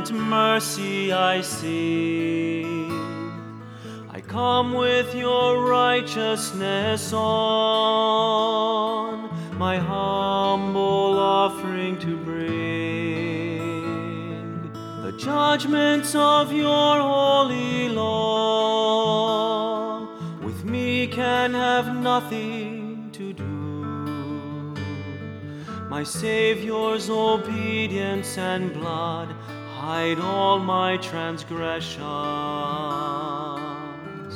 abundant mercy I see. I come with your righteousness on, my humble offering to bring, the judgments of your holy law. With me can have nothing to do. My Savior's obedience and blood hide all my transgressions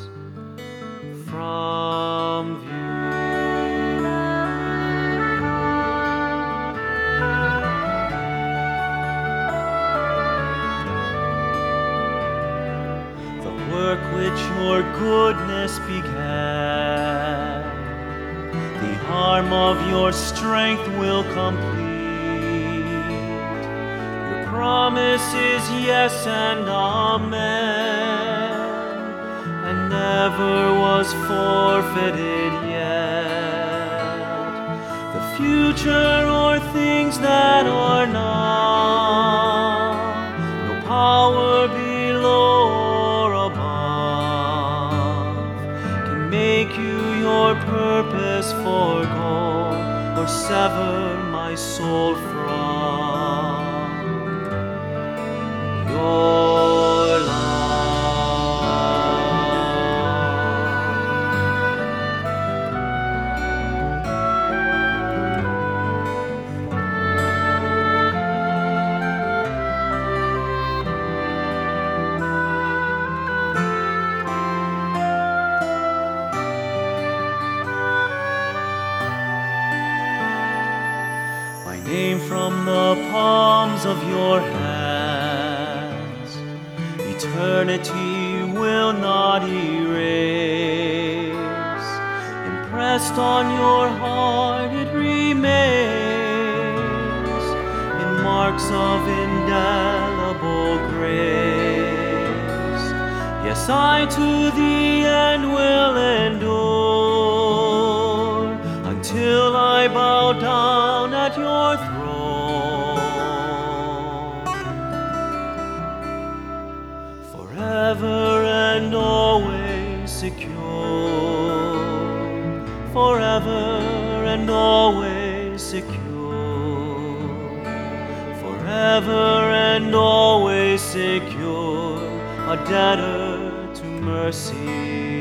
from view. The work which your goodness began, the arm of your strength will complete. Your promise is yes and amen, and never was forfeited yet. The future or things that are now, no power below or above can make you your purpose forgo or sever my soul from your name from the palms of your hands, eternity will not erase. Impressed on your heart it remains, in marks of indelible grace. Yes, I to the end will endure, until I bow down at your throne. Forever and always secure, forever and always secure, forever and always secure, a debtor to mercy.